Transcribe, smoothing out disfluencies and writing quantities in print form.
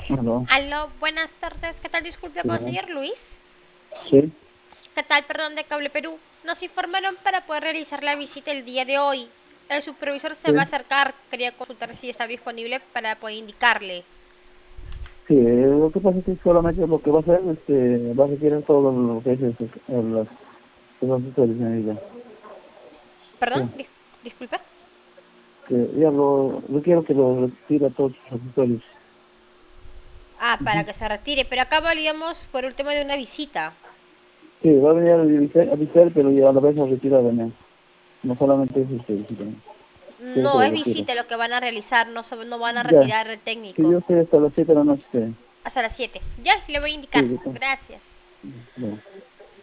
Aló, Aló, buenas tardes. ¿Qué tal? Disculpe con el sí, señor Luis. sí, ¿Qué tal? Perdón, de Cable Perú. Nos informaron para poder realizar la visita el día de hoy. El supervisor se va a sí, acercar. Quería consultar si está disponible para poder indicarle. sí, lo que pasa es que solamente lo que va a hacer, va a retirar todo lo que es los accesorios, señorita. Perdón, Sí, disculpe. que ya lo quiero que lo retire todos los accesorios. Ah, para Ujú. que se retire. Pero acá valíamos por el tema de una visita. Sí, va a venir a visitar, pero ya a la vez a retirar también. No solamente es visita, quiero que No, lo es retire. visita lo que van a realizar. No, no van a Ya, retirar el que técnico. yo estoy hasta las 7 de la noche. Hasta las 7. Ya, le voy a Sí, indicar. Gracias. ya.